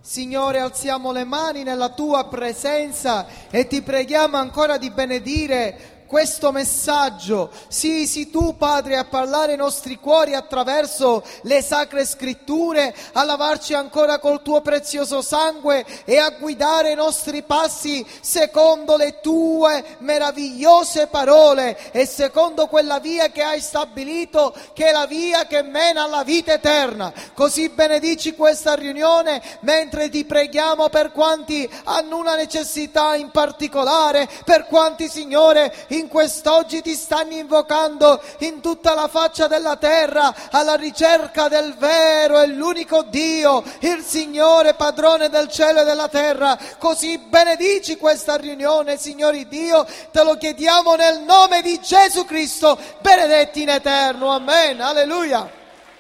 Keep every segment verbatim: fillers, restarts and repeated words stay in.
Signore, alziamo le mani nella Tua presenza e Ti preghiamo ancora di benedire questo messaggio. Sì, sì, Tu, Padre, a parlare ai nostri cuori attraverso le sacre scritture, a lavarci ancora col Tuo prezioso sangue e a guidare i nostri passi secondo le Tue meravigliose parole e secondo quella via che hai stabilito, che è la via che mena alla vita eterna. Così benedici questa riunione mentre Ti preghiamo per quanti hanno una necessità in particolare, per quanti, Signore, in quest'oggi Ti stanno invocando in tutta la faccia della terra alla ricerca del vero e l'unico Dio, il Signore padrone del cielo e della terra. Così benedici questa riunione, Signore Dio, te lo chiediamo nel nome di Gesù Cristo, benedetti in eterno, amen, alleluia.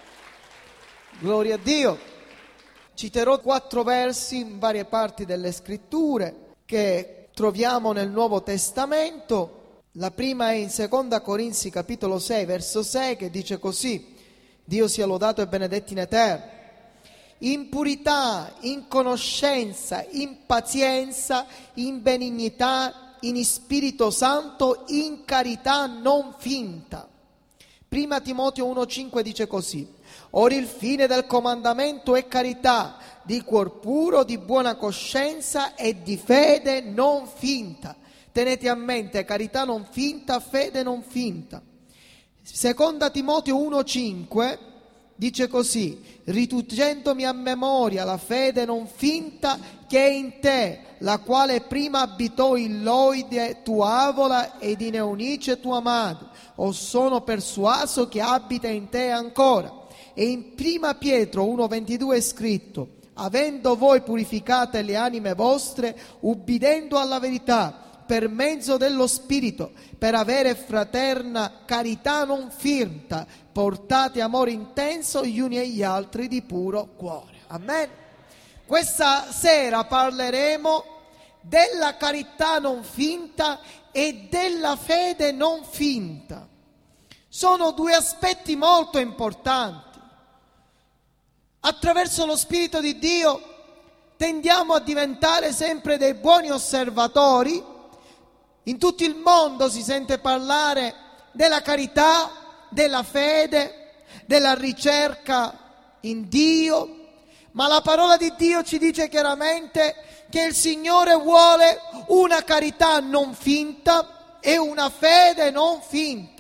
Gloria a Dio. Citerò quattro versi in varie parti delle scritture che troviamo nel Nuovo Testamento. La prima è in seconda Corinzi capitolo sei verso sei, che dice così: Dio sia lodato e benedetto in eterno. In purità, in conoscenza, in pazienza, in benignità, in Spirito Santo, in carità non finta. Prima Timoteo uno cinque dice così: Ora il fine del comandamento è carità, di cuor puro, di buona coscienza e di fede non finta. Tenete a mente, carità non finta, fede non finta. Seconda Timoteo uno cinque dice così: riducendomi a memoria la fede non finta che è in te, la quale prima abitò in Loide tua avola ed in Eunice tua madre, o sono persuaso che abita in te ancora. E in prima Pietro uno ventidue è scritto: avendo voi purificate le anime vostre, ubbidendo alla verità, per mezzo dello Spirito, per avere fraterna carità non finta, portate amore intenso gli uni agli altri di puro cuore. Amen. Questa sera parleremo della carità non finta e della fede non finta. Sono due aspetti molto importanti. Attraverso lo Spirito di Dio tendiamo a diventare sempre dei buoni osservatori. In tutto il mondo si sente parlare della carità, della fede, della ricerca in Dio, ma la parola di Dio ci dice chiaramente che il Signore vuole una carità non finta e una fede non finta.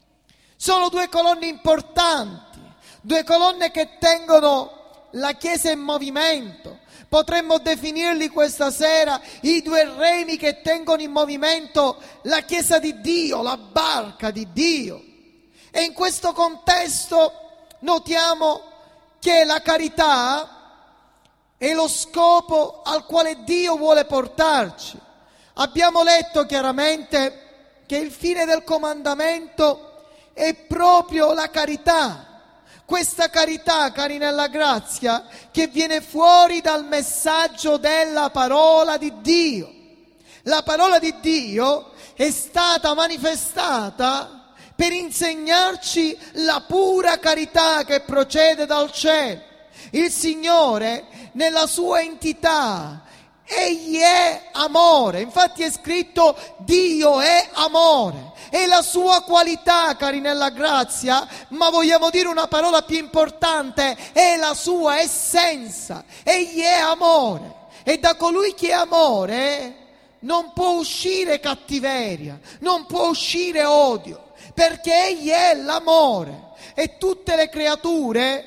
Sono due colonne importanti, due colonne che tengono la Chiesa in movimento. Potremmo definirli questa sera i due remi che tengono in movimento la Chiesa di Dio, la barca di Dio. E in questo contesto notiamo che la carità è lo scopo al quale Dio vuole portarci. Abbiamo letto chiaramente che il fine del comandamento è proprio la carità. Questa carità, cari nella grazia, che viene fuori dal messaggio della parola di Dio. La parola di Dio è stata manifestata per insegnarci la pura carità che procede dal cielo. Il Signore, nella sua entità, Egli è amore. Infatti è scritto: Dio è amore. È la sua qualità, cari nella grazia, ma vogliamo dire una parola più importante: è la sua essenza. Egli è amore, e da colui che è amore non può uscire cattiveria, non può uscire odio, perché Egli è l'amore. E tutte le creature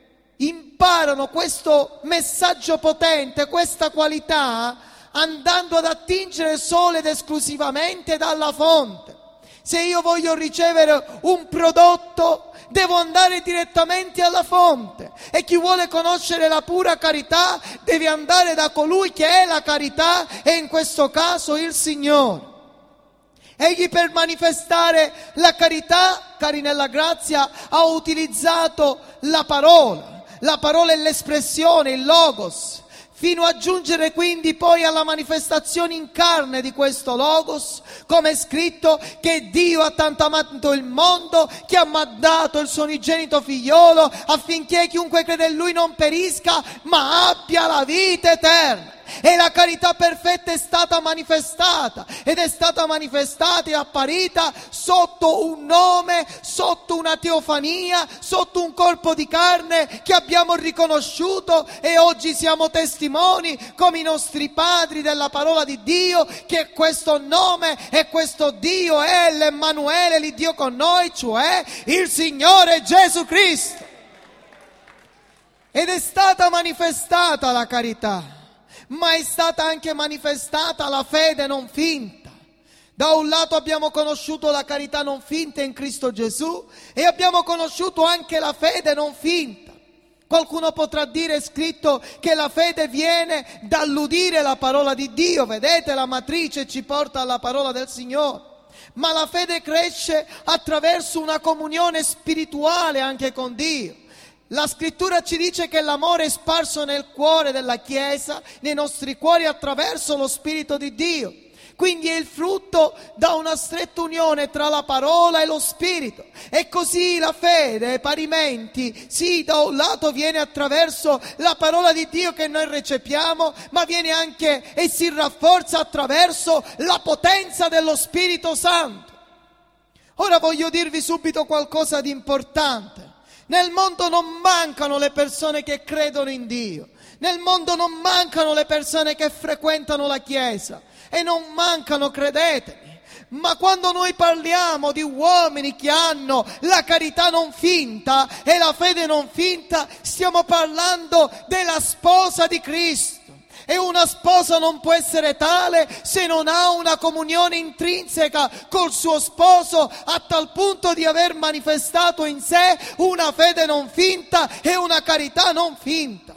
imparano questo messaggio potente, questa qualità, andando ad attingere solo ed esclusivamente dalla fonte. Se io voglio ricevere un prodotto, devo andare direttamente alla fonte. E chi vuole conoscere la pura carità deve andare da colui che è la carità, e in questo caso il Signore. Egli, per manifestare la carità, cari nella grazia, ha utilizzato la parola. La parola è l'espressione, il logos. fino a giungere quindi poi alla manifestazione in carne di questo Logos, come è scritto che Dio ha tanto amato il mondo che ha mandato il suo unigenito figliolo affinché chiunque crede in Lui non perisca ma abbia la vita eterna. E la carità perfetta è stata manifestata ed è stata manifestata e apparita sotto un nome, sotto una teofania, sotto un corpo di carne che abbiamo riconosciuto, e oggi siamo testimoni come i nostri padri della parola di Dio che questo nome e questo Dio è l'Emmanuele, l'Iddio con noi, cioè il Signore Gesù Cristo. Ed è stata manifestata la carità, ma è stata anche manifestata la fede non finta. Da un lato abbiamo conosciuto la carità non finta in Cristo Gesù e abbiamo conosciuto anche la fede non finta. Qualcuno potrà dire, è scritto, che la fede viene dall'udire la parola di Dio. Vedete, la matrice ci porta alla parola del Signore. Ma la fede cresce attraverso una comunione spirituale anche con Dio. La scrittura ci dice che l'amore è sparso nel cuore della Chiesa, nei nostri cuori attraverso lo Spirito di Dio. Quindi è il frutto da una stretta unione tra la parola e lo Spirito. E così la fede, parimenti, sì, da un lato viene attraverso la parola di Dio che noi recepiamo, ma viene anche e si rafforza attraverso la potenza dello Spirito Santo. Ora voglio dirvi subito qualcosa di importante. Nel mondo non mancano le persone che credono in Dio, nel mondo non mancano le persone che frequentano la Chiesa e non mancano, credetemi, ma quando noi parliamo di uomini che hanno la carità non finta e la fede non finta, stiamo parlando della sposa di Cristo. E una sposa non può essere tale se non ha una comunione intrinseca col suo sposo, a tal punto di aver manifestato in sé una fede non finta e una carità non finta.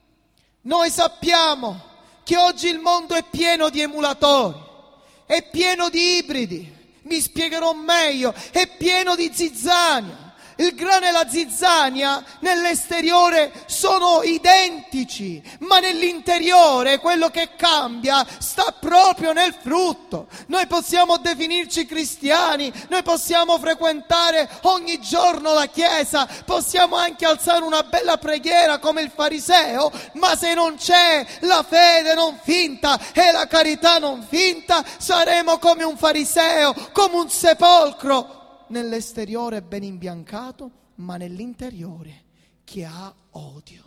Noi sappiamo che oggi il mondo è pieno di emulatori, è pieno di ibridi, mi spiegherò meglio, è pieno di zizzania. Il grano e la zizzania nell'esteriore sono identici, ma nell'interiore quello che cambia sta proprio nel frutto. Noi possiamo definirci cristiani, noi possiamo frequentare ogni giorno la chiesa, possiamo anche alzare una bella preghiera come il fariseo, ma se non c'è la fede non finta e la carità non finta, saremo come un fariseo, come un sepolcro. Nell'esteriore ben imbiancato, ma nell'interiore che ha odio.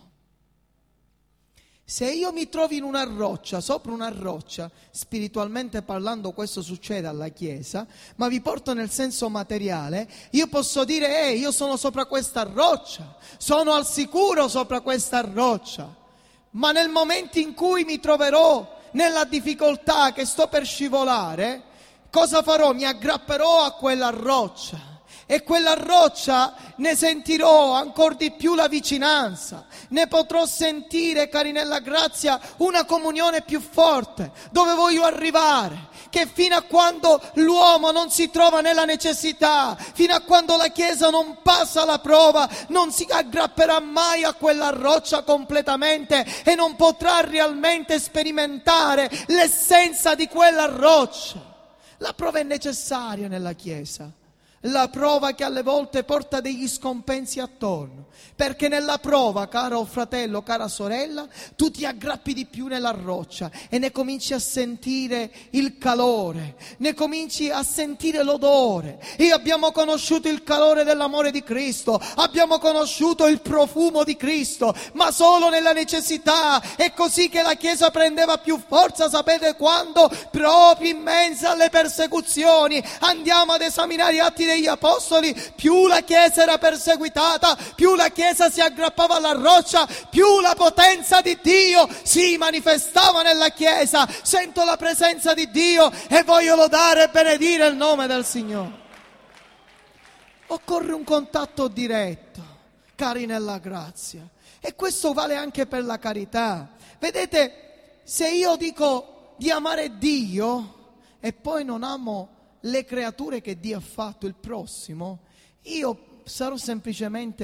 Se io mi trovi in una roccia, sopra una roccia, spiritualmente parlando questo succede alla Chiesa, ma vi porto nel senso materiale, io posso dire, eh, io sono sopra questa roccia, sono al sicuro sopra questa roccia, ma nel momento in cui mi troverò nella difficoltà che sto per scivolare, cosa farò? Mi aggrapperò a quella roccia e quella roccia ne sentirò ancora di più la vicinanza, ne potrò sentire, cari nella grazia, una comunione più forte. Dove voglio arrivare? Che fino a quando l'uomo non si trova nella necessità, fino a quando la Chiesa non passa la prova, non si aggrapperà mai a quella roccia completamente e non potrà realmente sperimentare l'essenza di quella roccia. La prova è necessaria nella Chiesa, la prova che alle volte porta degli scompensi attorno, perché nella prova, caro fratello, cara sorella, tu ti aggrappi di più nella roccia e ne cominci a sentire il calore, ne cominci a sentire l'odore. E abbiamo conosciuto il calore dell'amore di Cristo, abbiamo conosciuto il profumo di Cristo, ma solo nella necessità. È così che la Chiesa prendeva più forza, sapete quando? Proprio in mezzo alle persecuzioni. Andiamo ad esaminare gli Atti degli Apostoli, più la Chiesa era perseguitata, più la Chiesa si aggrappava alla roccia, più la potenza di Dio si manifestava nella Chiesa. Sento la presenza di Dio e voglio lodare e benedire il nome del Signore. Occorre un contatto diretto, cari nella grazia, e questo vale anche per la carità. Vedete, se io dico di amare Dio e poi non amo le creature che Dio ha fatto, il prossimo, io sarò semplicemente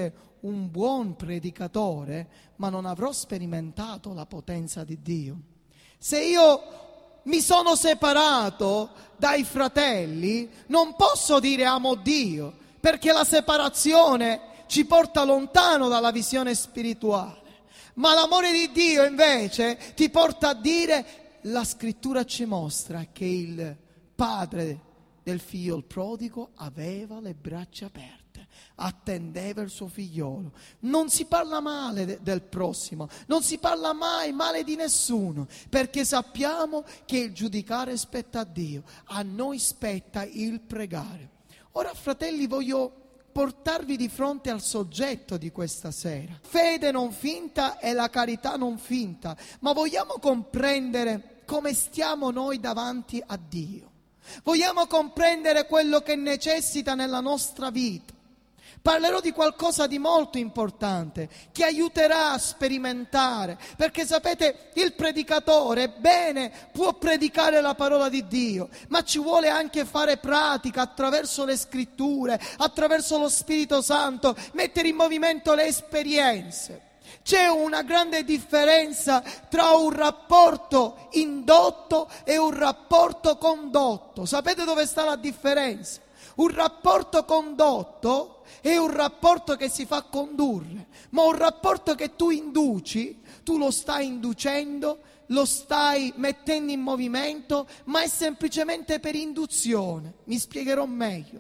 un buon predicatore, ma non avrò sperimentato la potenza di Dio. Se io mi sono separato dai fratelli, non posso dire amo Dio, perché la separazione ci porta lontano dalla visione spirituale. Ma l'amore di Dio invece ti porta a dire: la scrittura ci mostra che il padre del figlio il prodigo aveva le braccia aperte, attendeva il suo figliolo. Non si parla male de- del prossimo, non si parla mai male di nessuno, perché sappiamo che il giudicare spetta a Dio, a noi spetta il pregare. Ora, fratelli, voglio portarvi di fronte al soggetto di questa sera. Fede non finta e la carità non finta, ma vogliamo comprendere come stiamo noi davanti a Dio. Vogliamo comprendere quello che necessita nella nostra vita. Parlerò di qualcosa di molto importante che aiuterà a sperimentare, perché sapete, il predicatore, bene, può predicare la parola di Dio, ma ci vuole anche fare pratica attraverso le scritture, attraverso lo Spirito Santo, mettere in movimento le esperienze. C'è una grande differenza tra un rapporto indotto e un rapporto condotto. Sapete dove sta la differenza? Un rapporto condotto è un rapporto che si fa condurre, ma un rapporto che tu induci, tu lo stai inducendo, lo stai mettendo in movimento, ma è semplicemente per induzione. Mi spiegherò meglio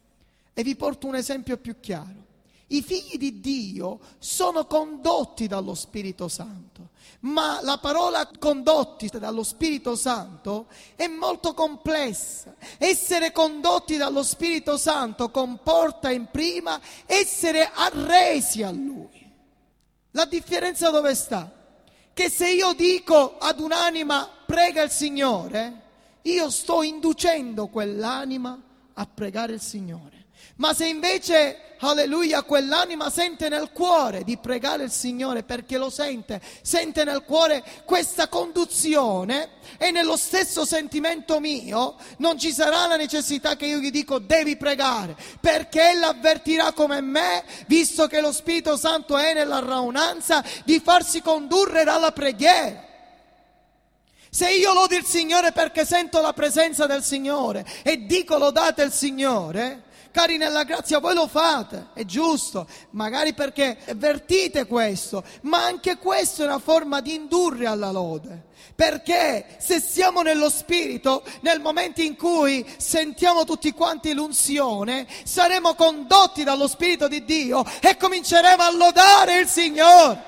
e vi porto un esempio più chiaro. I figli di Dio sono condotti dallo Spirito Santo, ma la parola condotti dallo Spirito Santo è molto complessa. Essere condotti dallo Spirito Santo comporta in prima essere arresi a Lui. La differenza dove sta? Che se io dico ad un'anima prega il Signore, io sto inducendo quell'anima a pregare il Signore. Ma se invece, alleluia, quell'anima sente nel cuore di pregare il Signore, perché lo sente, sente nel cuore questa conduzione, e nello stesso sentimento mio non ci sarà la necessità che io gli dico devi pregare, perché ella avvertirà come me, visto che lo Spirito Santo è nella raunanza, di farsi condurre dalla preghiera. Se io lodo il Signore perché sento la presenza del Signore e dico lodate il Signore, cari nella grazia, voi lo fate, è giusto, magari perché avvertite questo, ma anche questo è una forma di indurre alla lode, perché se siamo nello Spirito, nel momento in cui sentiamo tutti quanti l'unzione, saremo condotti dallo Spirito di Dio e cominceremo a lodare il Signore.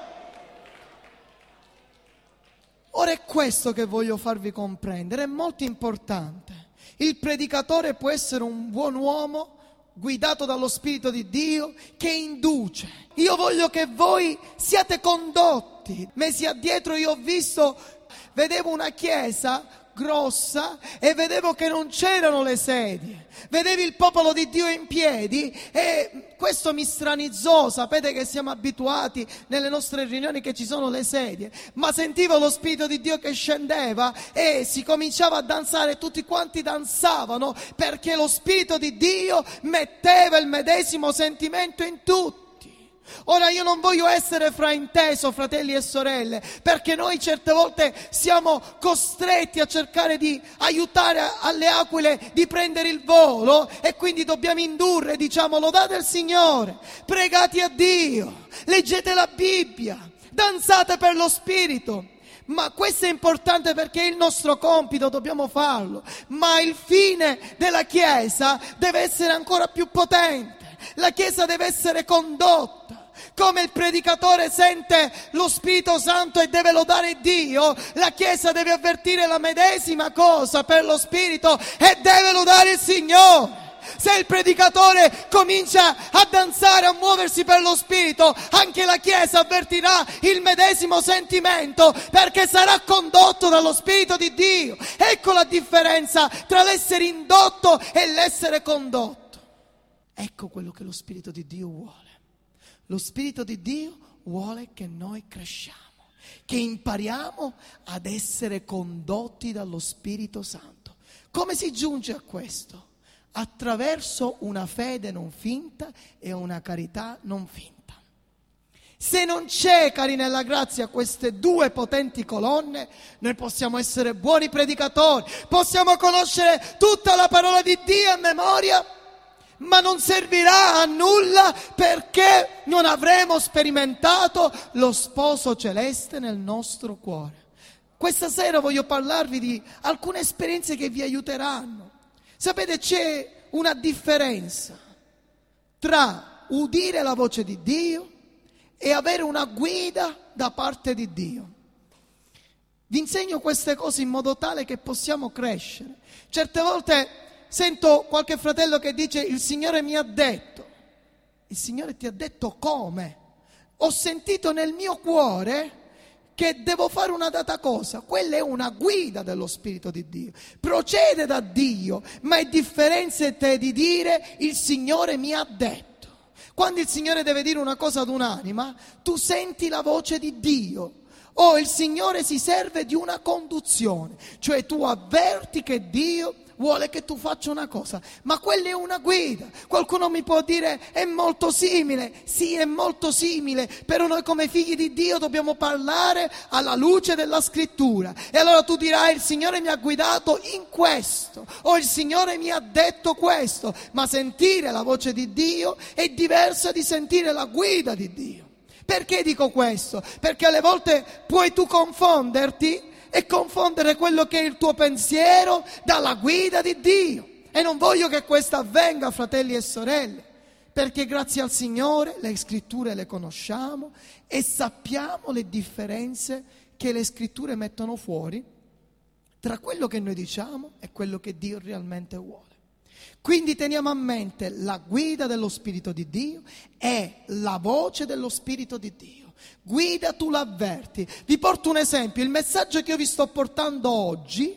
Ora è questo che voglio farvi comprendere, è molto importante. Il predicatore può essere un buon uomo, guidato dallo Spirito di Dio, che induce. Io voglio che voi siate condotti. Mesi addietro io ho visto, vedevo una chiesa grossa e vedevo che non c'erano le sedie. Vedevi il popolo di Dio in piedi e questo mi stranizzò. Sapete che siamo abituati nelle nostre riunioni che ci sono le sedie, ma sentivo lo Spirito di Dio che scendeva e si cominciava a danzare, tutti quanti danzavano perché lo Spirito di Dio metteva il medesimo sentimento in tutti. Ora io non voglio essere frainteso, fratelli e sorelle, perché noi certe volte siamo costretti a cercare di aiutare alle aquile di prendere il volo e quindi dobbiamo indurre, diciamo, lodate il Signore, pregate a Dio, leggete la Bibbia, danzate per lo Spirito. Ma questo è importante perché è il nostro compito, dobbiamo farlo, ma il fine della Chiesa deve essere ancora più potente. La Chiesa deve essere condotta. Come il predicatore sente lo Spirito Santo e deve lodare Dio, la Chiesa deve avvertire la medesima cosa per lo Spirito e deve lodare il Signore. Se il predicatore comincia a danzare, a muoversi per lo Spirito, anche la Chiesa avvertirà il medesimo sentimento, perché sarà condotto dallo Spirito di Dio. Ecco la differenza tra l'essere indotto e l'essere condotto. Ecco quello che lo Spirito di Dio vuole. Lo Spirito di Dio vuole che noi cresciamo, che impariamo ad essere condotti dallo Spirito Santo. Come si giunge a questo? Attraverso una fede non finta e una carità non finta. Se non c'è, cari nella grazia, queste due potenti colonne, noi possiamo essere buoni predicatori, possiamo conoscere tutta la parola di Dio a memoria, ma non servirà a nulla perché non avremo sperimentato lo sposo celeste nel nostro cuore. Questa sera voglio parlarvi di alcune esperienze che vi aiuteranno. Sapete, c'è una differenza tra udire la voce di Dio e avere una guida da parte di Dio. Vi insegno queste cose in modo tale che possiamo crescere. Certe volte sento qualche fratello che dice: il Signore mi ha detto. Il Signore ti ha detto come? Ho sentito nel mio cuore che devo fare una data cosa. Quella è una guida dello Spirito di Dio. Procede da Dio, ma è differenza di dire il Signore mi ha detto. Quando il Signore deve dire una cosa ad un'anima, tu senti la voce di Dio. O il Signore si serve di una conduzione, cioè tu avverti che Dio vuole che tu faccia una cosa, ma quella è una guida. Qualcuno mi può dire: è molto simile. Sì, è molto simile, però noi come figli di Dio dobbiamo parlare alla luce della Scrittura. E allora tu dirai: il Signore mi ha guidato in questo, o il Signore mi ha detto questo. Ma sentire la voce di Dio è diverso di sentire la guida di Dio. Perché dico questo? Perché alle volte puoi tu confonderti e confondere quello che è il tuo pensiero dalla guida di Dio. E non voglio che questo avvenga, fratelli e sorelle, perché grazie al Signore le Scritture le conosciamo e sappiamo le differenze che le Scritture mettono fuori tra quello che noi diciamo e quello che Dio realmente vuole. Quindi teniamo a mente la guida dello Spirito di Dio e la voce dello Spirito di Dio. Guida, tu l'avverti. Vi porto un esempio: il messaggio che io vi sto portando oggi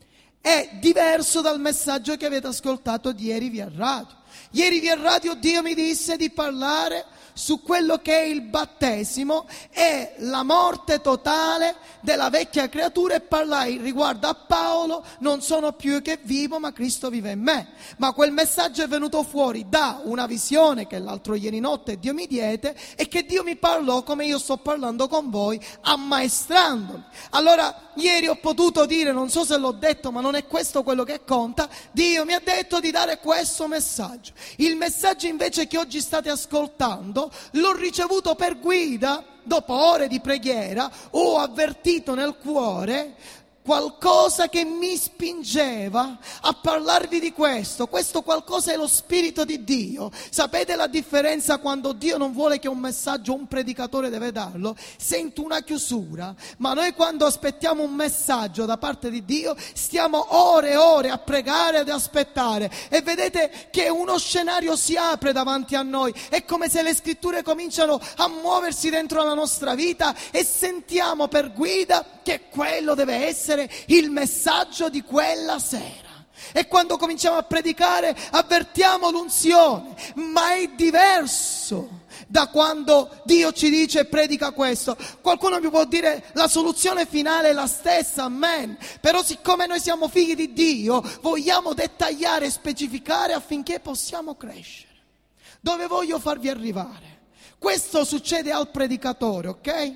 è diverso dal messaggio che avete ascoltato di ieri via radio. Ieri via radio Dio mi disse di parlare su quello che è il battesimo e la morte totale della vecchia creatura, e parlai riguardo a Paolo: non sono più io che vivo, ma Cristo vive in me. Ma quel messaggio è venuto fuori da una visione che l'altro ieri notte Dio mi diede e che Dio mi parlò come io sto parlando con voi, ammaestrandomi. Allora ieri ho potuto dire, non so se l'ho detto, ma non è questo quello che conta, Dio mi ha detto di dare questo messaggio. Il messaggio invece che oggi state ascoltando l'ho ricevuto per guida. Dopo ore di preghiera ho avvertito nel cuore qualcosa che mi spingeva a parlarvi di questo. Questo qualcosa è lo Spirito di Dio. Sapete la differenza quando Dio non vuole che un messaggio un predicatore deve darlo? Sento una chiusura, ma noi quando aspettiamo un messaggio da parte di Dio stiamo ore e ore a pregare ed aspettare, e vedete che uno scenario si apre davanti a noi. È come se le Scritture cominciano a muoversi dentro la nostra vita e sentiamo per guida che quello deve essere il messaggio di quella sera. E quando cominciamo a predicare avvertiamo l'unzione, ma è diverso da quando Dio ci dice predica questo. Qualcuno mi può dire la soluzione finale è la stessa, amen, però siccome noi siamo figli di Dio vogliamo dettagliare e specificare affinché possiamo crescere. Dove voglio farvi arrivare? Questo succede al predicatore, ok?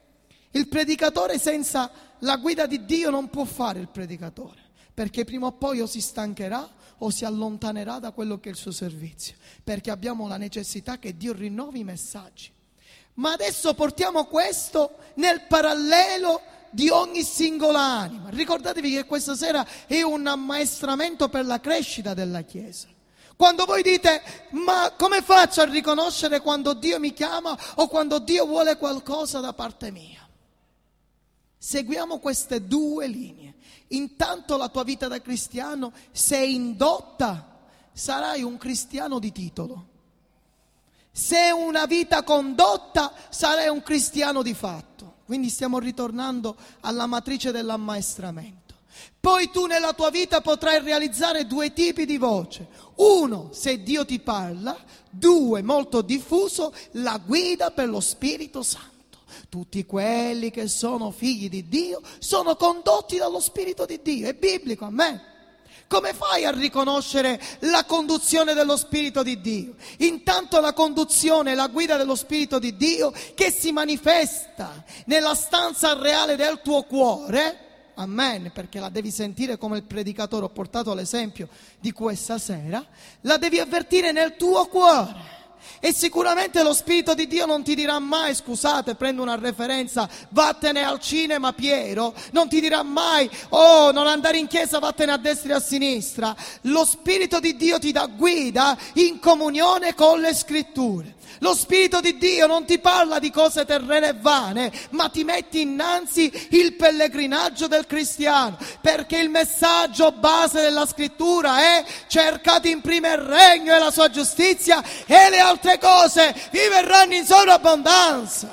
Il predicatore senza la guida di Dio non può fare il predicatore, perché prima o poi o si stancherà o si allontanerà da quello che è il suo servizio, perché abbiamo la necessità che Dio rinnovi i messaggi. Ma adesso portiamo questo nel parallelo di ogni singola anima. Ricordatevi che questa sera è un ammaestramento per la crescita della Chiesa. Quando voi dite: ma come faccio a riconoscere quando Dio mi chiama o quando Dio vuole qualcosa da parte mia? Seguiamo queste due linee. Intanto la tua vita da cristiano, se indotta, sarai un cristiano di titolo. Se una vita condotta, sarai un cristiano di fatto. Quindi stiamo ritornando alla matrice dell'ammaestramento. Poi tu nella tua vita potrai realizzare due tipi di voce. Uno, se Dio ti parla. Due, molto diffuso, la guida per lo Spirito Santo. Tutti quelli che sono figli di Dio sono condotti dallo Spirito di Dio. È biblico, amen. Come fai a riconoscere la conduzione dello Spirito di Dio? Intanto la conduzione, la guida dello Spirito di Dio che si manifesta nella stanza reale del tuo cuore, amen, perché la devi sentire come il predicatore, ho portato l'esempio di questa sera, la devi avvertire nel tuo cuore. E sicuramente lo Spirito di Dio non ti dirà mai, scusate, prendo una referenza, vattene al cinema Piero, non ti dirà mai, oh, non andare in chiesa, vattene a destra e a sinistra. Lo Spirito di Dio ti dà guida in comunione con le Scritture. Lo Spirito di Dio non ti parla di cose terrene e vane, ma ti metti innanzi il pellegrinaggio del cristiano, perché il messaggio base della Scrittura è: cercate in primo il regno e la sua giustizia e le altre cose vi verranno in sovrabbondanza.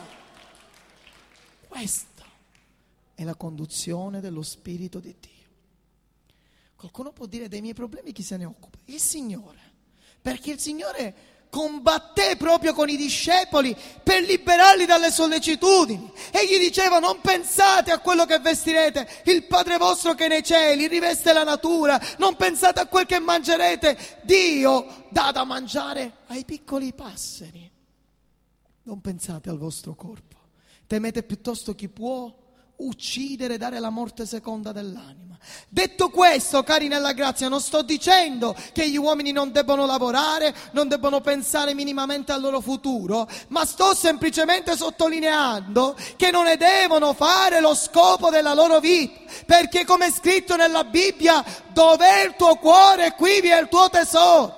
Questa è la conduzione dello Spirito di Dio. Qualcuno può dire: dei miei problemi chi se ne occupa? Il Signore, perché il Signore combatté proprio con i discepoli per liberarli dalle sollecitudini. E gli diceva: non pensate a quello che vestirete, il Padre vostro che è nei cieli riveste la natura, non pensate a quel che mangerete, Dio dà da mangiare ai piccoli passeri. Non pensate al vostro corpo, temete piuttosto chi può uccidere, dare la morte seconda dell'anima. Detto questo, cari nella grazia, non sto dicendo che gli uomini non debbono lavorare, non debbono pensare minimamente al loro futuro, ma sto semplicemente sottolineando che non ne devono fare lo scopo della loro vita, perché come è scritto nella Bibbia, dov'è il tuo cuore, qui vi è il tuo tesoro.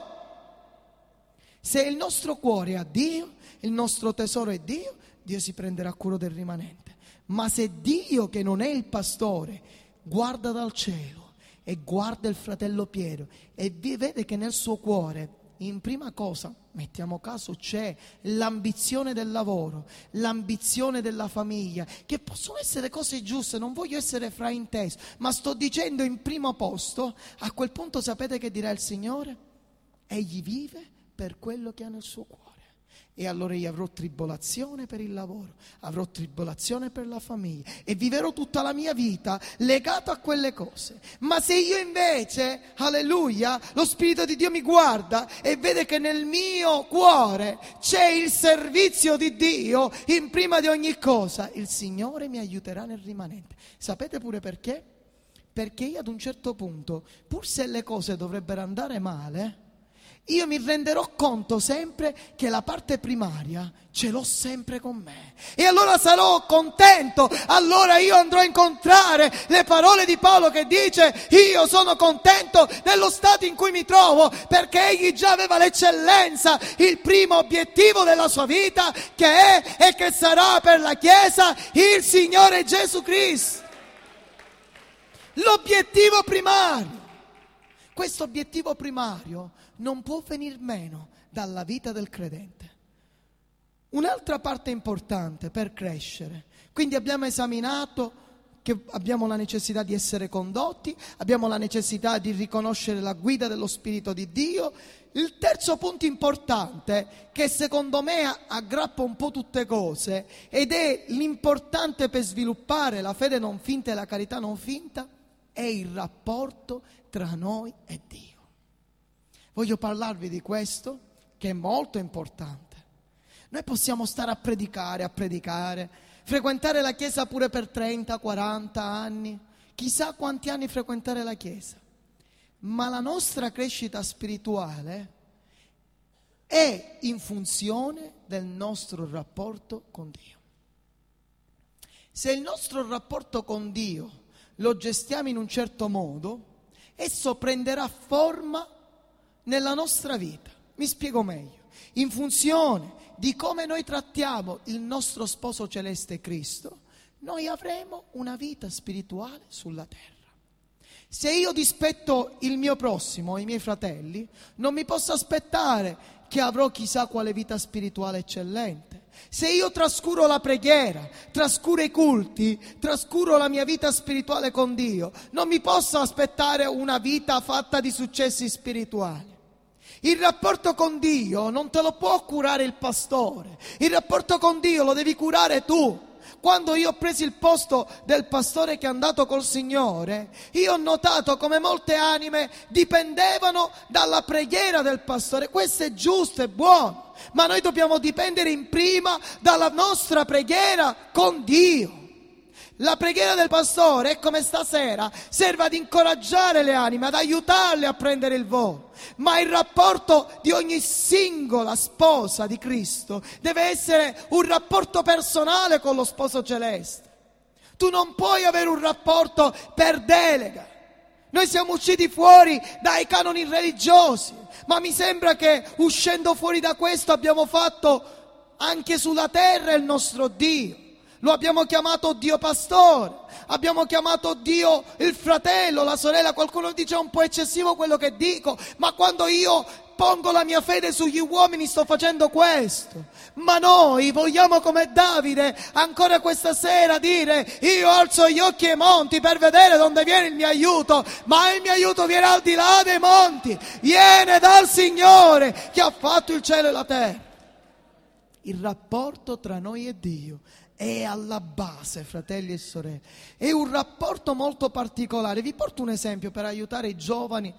Se il nostro cuore è a Dio, il nostro tesoro è Dio, Dio si prenderà cura del rimanente. Ma se Dio, che non è il pastore, guarda dal cielo e guarda il fratello Piero e vede che nel suo cuore, in prima cosa, mettiamo caso, c'è l'ambizione del lavoro, l'ambizione della famiglia, che possono essere cose giuste, non voglio essere frainteso, ma sto dicendo in primo posto, a quel punto sapete che dirà il Signore? Egli vive per quello che ha nel suo cuore. E allora io avrò tribolazione per il lavoro, avrò tribolazione per la famiglia e viverò tutta la mia vita legato a quelle cose. Ma se io invece, alleluia, lo Spirito di Dio mi guarda e vede che nel mio cuore c'è il servizio di Dio in prima di ogni cosa, il Signore mi aiuterà nel rimanente. Sapete pure perché? Perché io ad un certo punto, pur se le cose dovrebbero andare male, io mi renderò conto sempre che la parte primaria ce l'ho sempre con me. E allora sarò contento, allora io andrò a incontrare le parole di Paolo che dice: io sono contento nello stato in cui mi trovo, perché egli già aveva l'eccellenza, il primo obiettivo della sua vita, che è e che sarà per la Chiesa il Signore Gesù Cristo. L'obiettivo primario. Questo obiettivo primario non può venir meno dalla vita del credente. Un'altra parte importante per crescere, quindi abbiamo esaminato che abbiamo la necessità di essere condotti, abbiamo la necessità di riconoscere la guida dello Spirito di Dio. Il terzo punto importante, che secondo me aggrappa un po' tutte cose, ed è l'importante per sviluppare la fede non finta e la carità non finta, è il rapporto tra noi e Dio. Voglio parlarvi di questo, che è molto importante. Noi possiamo stare a predicare, a predicare, frequentare la Chiesa pure per trenta, quaranta anni, chissà quanti anni frequentare la Chiesa, ma la nostra crescita spirituale è in funzione del nostro rapporto con Dio. Se il nostro rapporto con Dio lo gestiamo in un certo modo, esso prenderà forma nella nostra vita. Mi spiego meglio. In funzione di come noi trattiamo il nostro sposo celeste Cristo, noi avremo una vita spirituale sulla terra. Se io dispetto il mio prossimo, i miei fratelli, non mi posso aspettare che avrò chissà quale vita spirituale eccellente. Se io trascuro la preghiera, trascuro i culti, trascuro la mia vita spirituale con Dio, non mi posso aspettare una vita fatta di successi spirituali. Il rapporto con Dio non te lo può curare il pastore, il rapporto con Dio lo devi curare tu. Quando io ho preso il posto del pastore che è andato col Signore, io ho notato come molte anime dipendevano dalla preghiera del pastore. Questo è giusto, è buono, ma noi dobbiamo dipendere in prima dalla nostra preghiera con Dio. La preghiera del pastore è come stasera, serve ad incoraggiare le anime, ad aiutarle a prendere il volo. Ma il rapporto di ogni singola sposa di Cristo deve essere un rapporto personale con lo sposo celeste. Tu non puoi avere un rapporto per delega. Noi siamo usciti fuori dai canoni religiosi, ma mi sembra che uscendo fuori da questo abbiamo fatto anche sulla terra il nostro Dio. Lo abbiamo chiamato Dio pastore, abbiamo chiamato Dio il fratello, la sorella. Qualcuno dice è un po' eccessivo quello che dico, ma quando io pongo la mia fede sugli uomini sto facendo questo. Ma noi vogliamo come Davide ancora questa sera dire: io alzo gli occhi ai monti per vedere dove viene il mio aiuto, ma il mio aiuto viene al di là dei monti, viene dal Signore che ha fatto il cielo e la terra. Il rapporto tra noi e Dio è alla base, fratelli e sorelle. È un rapporto molto particolare. Vi porto un esempio per aiutare i giovani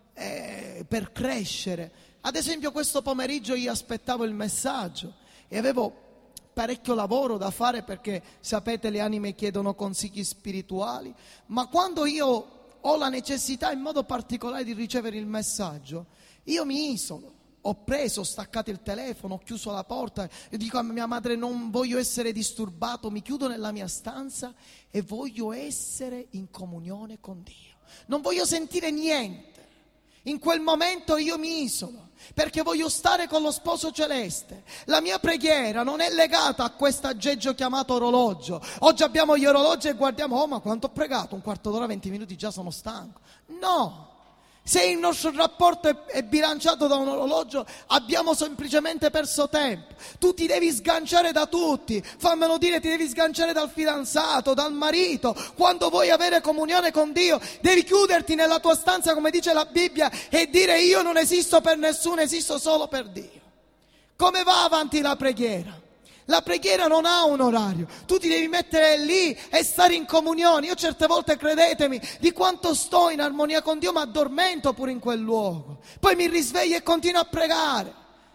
eh, per crescere. Ad esempio, questo pomeriggio io aspettavo il messaggio e avevo parecchio lavoro da fare perché, sapete, le anime chiedono consigli spirituali. Ma quando io ho la necessità in modo particolare di ricevere il messaggio, io mi isolo. Ho preso, ho staccato il telefono, ho chiuso la porta e dico a mia madre: non voglio essere disturbato, mi chiudo nella mia stanza e voglio essere in comunione con Dio. Non voglio sentire niente. In quel momento io mi isolo perché voglio stare con lo sposo celeste. La mia preghiera non è legata a questo aggeggio chiamato orologio. Oggi abbiamo gli orologi e guardiamo: oh, ma quanto ho pregato? Un quarto d'ora, venti minuti, già sono stanco. No! Se il nostro rapporto è, è bilanciato da un orologio, abbiamo semplicemente perso tempo. Tu ti devi sganciare da tutti, fammelo dire, ti devi sganciare dal fidanzato, dal marito. Quando vuoi avere comunione con Dio, devi chiuderti nella tua stanza, come dice la Bibbia, e dire: io non esisto per nessuno, esisto solo per Dio. Come va avanti la preghiera? La preghiera non ha un orario, tu ti devi mettere lì e stare in comunione. Io certe volte, credetemi, di quanto sto in armonia con Dio, ma addormento pure in quel luogo. Poi mi risveglio e continuo a pregare.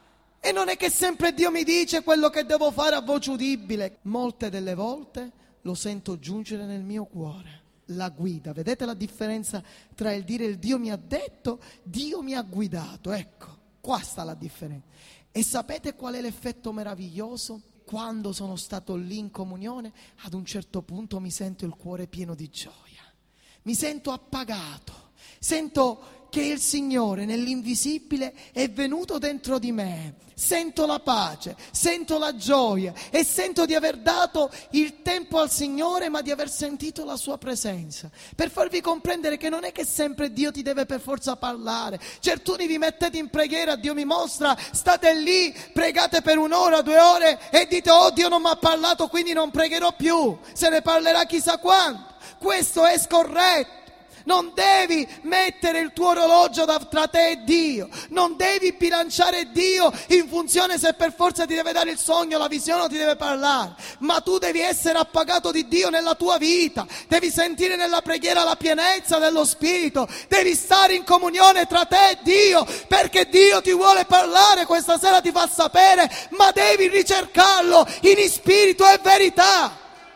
E non è che sempre Dio mi dice quello che devo fare a voce udibile. Molte delle volte lo sento giungere nel mio cuore. La guida, vedete la differenza tra il dire il Dio mi ha detto, Dio mi ha guidato? Ecco, qua sta la differenza. E sapete qual è l'effetto meraviglioso? Quando sono stato lì in comunione, ad un certo punto mi sento il cuore pieno di gioia, mi sento appagato, sento che il Signore nell'invisibile è venuto dentro di me, sento la pace, sento la gioia e sento di aver dato il tempo al Signore, ma di aver sentito la sua presenza, per farvi comprendere che non è che sempre Dio ti deve per forza parlare. Certuni vi mettete in preghiera, Dio mi mostra, state lì, pregate per un'ora, due ore e dite: oh, Dio non mi ha parlato, quindi non pregherò più, se ne parlerà chissà quando. Questo è scorretto. Non devi mettere il tuo orologio tra te e Dio, non devi bilanciare Dio in funzione se per forza ti deve dare il sogno, la visione o ti deve parlare, ma tu devi essere appagato di Dio nella tua vita, devi sentire nella preghiera la pienezza dello Spirito, devi stare in comunione tra te e Dio, perché Dio ti vuole parlare, questa sera ti fa sapere, ma devi ricercarlo in spirito e verità,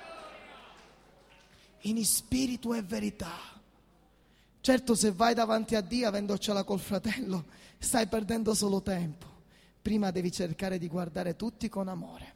in spirito e verità. Certo, se vai davanti a Dio avendocela col fratello, stai perdendo solo tempo. Prima devi cercare di guardare tutti con amore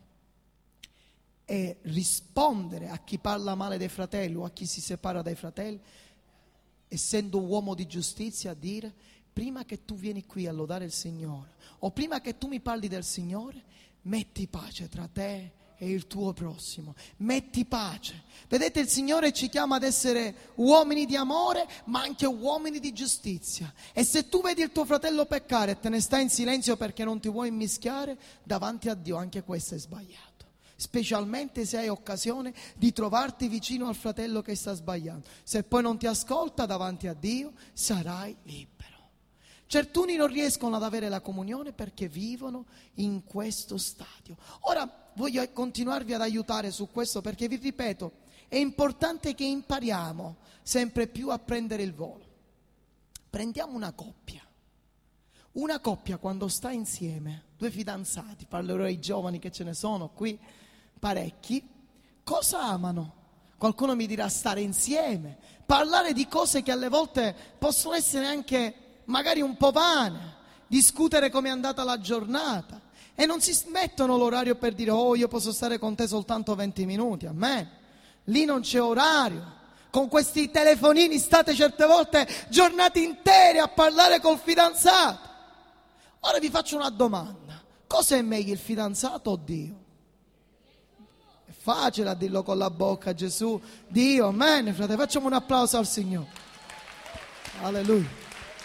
e rispondere a chi parla male dei fratelli o a chi si separa dai fratelli, essendo uomo di giustizia, a dire: prima che tu vieni qui a lodare il Signore o prima che tu mi parli del Signore, metti pace tra te e il tuo prossimo, metti pace. Vedete, il Signore ci chiama ad essere uomini di amore, ma anche uomini di giustizia. E se tu vedi il tuo fratello peccare e te ne stai in silenzio perché non ti vuoi immischiare, davanti a Dio anche questo è sbagliato, specialmente se hai occasione di trovarti vicino al fratello che sta sbagliando. Se poi non ti ascolta, davanti a Dio sarai libero. Certuni non riescono ad avere la comunione perché vivono in questo stadio. Ora voglio continuarvi ad aiutare su questo perché vi ripeto, è importante che impariamo sempre più a prendere il volo. Prendiamo una coppia. Una coppia quando sta insieme, due fidanzati, parlerò ai giovani che ce ne sono qui parecchi, cosa amano? Qualcuno mi dirà stare insieme, parlare di cose che alle volte possono essere anche magari un po' vane, discutere come è andata la giornata e non si mettono l'orario per dire oh io posso stare con te soltanto venti minuti, amen. Lì non c'è orario. Con questi telefonini state certe volte giornate intere a parlare col fidanzato. Ora vi faccio una domanda: cosa è meglio, il fidanzato o Dio? È facile a dirlo con la bocca, Gesù, Dio, amen, frate, facciamo un applauso al Signore. Alleluia.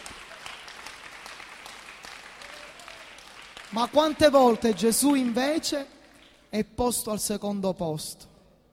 Ma quante volte Gesù invece è posto al secondo posto?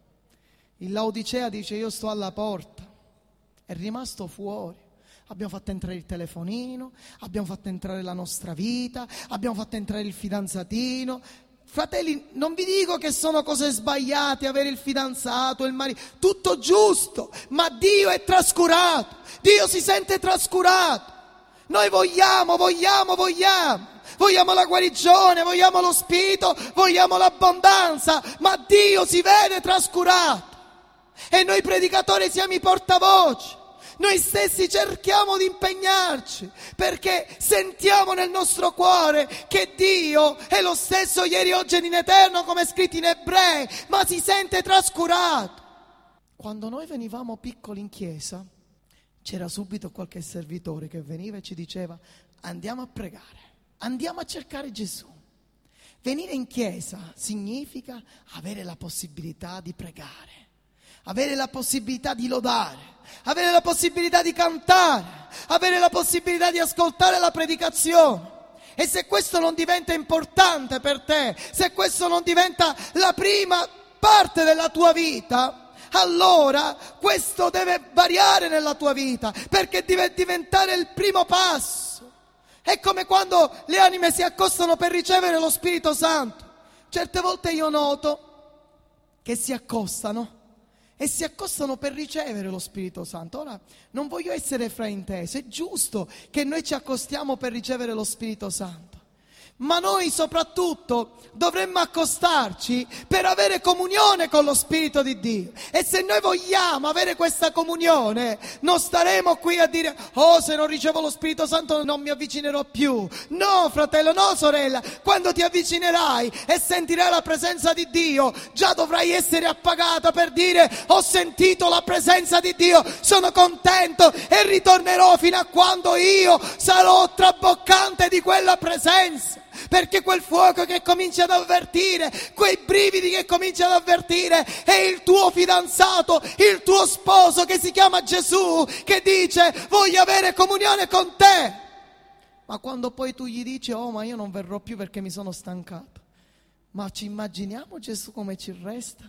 In Laodicea dice io sto alla porta, è rimasto fuori. Abbiamo fatto entrare il telefonino, abbiamo fatto entrare la nostra vita, abbiamo fatto entrare il fidanzatino. Fratelli, non vi dico che sono cose sbagliate avere il fidanzato, il marito, tutto giusto, ma Dio è trascurato, Dio si sente trascurato. Noi vogliamo, vogliamo, vogliamo. Vogliamo la guarigione, vogliamo lo spirito, vogliamo l'abbondanza, ma Dio si vede trascurato. E noi predicatori siamo i portavoce. Noi stessi cerchiamo di impegnarci perché sentiamo nel nostro cuore che Dio è lo stesso ieri, oggi ed in eterno, come è scritto in Ebrei, ma si sente trascurato. Quando noi venivamo piccoli in chiesa, c'era subito qualche servitore che veniva e ci diceva andiamo a pregare. Andiamo a cercare Gesù. Venire in chiesa significa avere la possibilità di pregare, avere la possibilità di lodare, avere la possibilità di cantare, avere la possibilità di ascoltare la predicazione. E se questo non diventa importante per te, se questo non diventa la prima parte della tua vita, allora questo deve variare nella tua vita, perché deve diventare il primo passo. È come quando le anime si accostano per ricevere lo Spirito Santo. Certe volte io noto che si accostano e si accostano per ricevere lo Spirito Santo. Ora, non voglio essere frainteso, è giusto che noi ci accostiamo per ricevere lo Spirito Santo. Ma noi soprattutto dovremmo accostarci per avere comunione con lo Spirito di Dio. E se noi vogliamo avere questa comunione, non staremo qui a dire oh, se non ricevo lo Spirito Santo non mi avvicinerò più. No, fratello, no, sorella, quando ti avvicinerai e sentirai la presenza di Dio, già dovrai essere appagata per dire ho sentito la presenza di Dio, sono contento e ritornerò fino a quando io sarò traboccante di quella presenza. Perché quel fuoco che comincia ad avvertire, quei brividi che comincia ad avvertire, è il tuo fidanzato, il tuo sposo che si chiama Gesù, che dice voglio avere comunione con te. Ma quando poi tu gli dici oh ma io non verrò più perché mi sono stancato, ma ci immaginiamo Gesù come ci resta?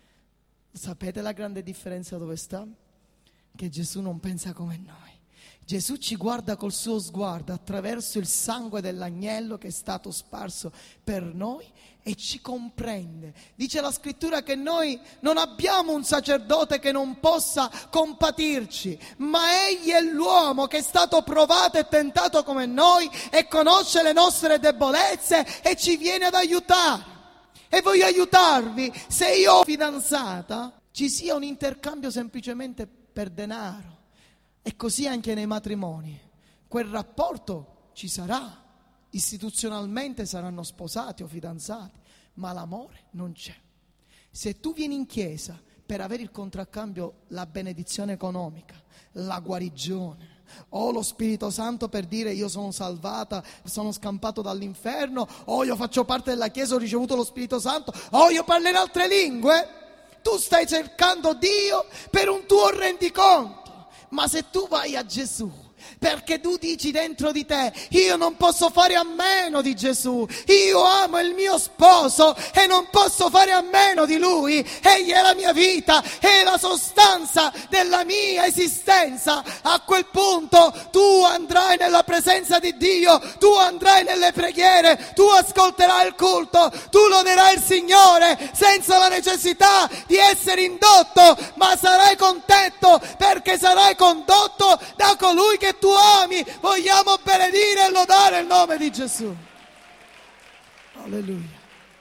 Sapete la grande differenza dove sta? Che Gesù non pensa come noi. Gesù ci guarda col suo sguardo attraverso il sangue dell'agnello che è stato sparso per noi e ci comprende. Dice la scrittura che noi non abbiamo un sacerdote che non possa compatirci, ma egli è l'uomo che è stato provato e tentato come noi e conosce le nostre debolezze e ci viene ad aiutare. E voglio aiutarvi, se io ho fidanzata, ci sia un interscambio semplicemente per denaro. E così anche nei matrimoni, quel rapporto ci sarà, istituzionalmente saranno sposati o fidanzati, ma l'amore non c'è. Se tu vieni in chiesa per avere il contraccambio, la benedizione economica, la guarigione, o lo Spirito Santo per dire io sono salvata, sono scampato dall'inferno, o io faccio parte della chiesa, ho ricevuto lo Spirito Santo, o io parlo in altre lingue, tu stai cercando Dio per un tuo rendiconto. Ma se tu vai a Gesù perché tu dici dentro di te: io non posso fare a meno di Gesù, io amo il mio sposo e non posso fare a meno di lui, egli è la mia vita, è la sostanza della mia esistenza. A quel punto tu andrai nella presenza di Dio, tu andrai nelle preghiere, tu ascolterai il culto, tu loderai il Signore senza la necessità di essere indotto, ma sarai contento perché sarai condotto da colui che tu ami. Vogliamo benedire e lodare il nome di Gesù. Alleluia.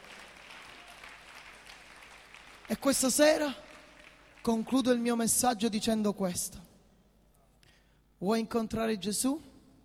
E questa sera concludo il mio messaggio dicendo questo: vuoi incontrare Gesù?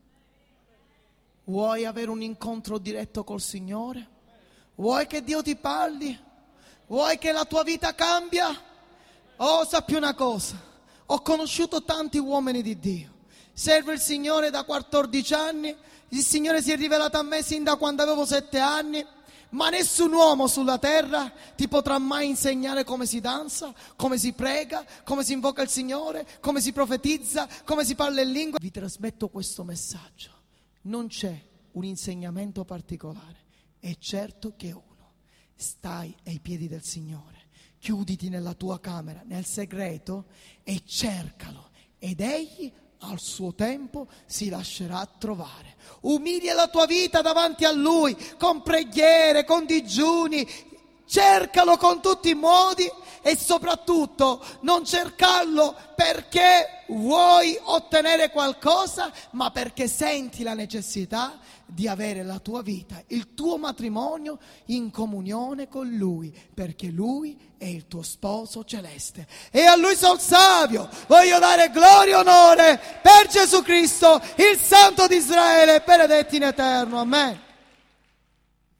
Vuoi avere un incontro diretto col Signore? Vuoi che Dio ti parli? Vuoi che la tua vita cambia? Oh, sappi una cosa, ho conosciuto tanti uomini di Dio, servo il Signore da quattordici anni, il Signore si è rivelato a me sin da quando avevo sette anni, ma nessun uomo sulla terra ti potrà mai insegnare come si danza, come si prega, come si invoca il Signore, come si profetizza, come si parla in lingua. Vi trasmetto questo messaggio: non c'è un insegnamento particolare, è certo che uno. Stai ai piedi del Signore, chiuditi nella tua camera, nel segreto, e cercalo, ed Egli al suo tempo si lascerà trovare. Umilia la tua vita davanti a Lui, con preghiere, con digiuni, cercalo con tutti i modi, e soprattutto non cercarlo perché vuoi ottenere qualcosa, ma perché senti la necessità di avere la tua vita, il tuo matrimonio in comunione con Lui, perché Lui è il tuo sposo celeste. E a Lui Sol Savio voglio dare gloria e onore per Gesù Cristo, il Santo di Israele, benedetto in eterno. Amen.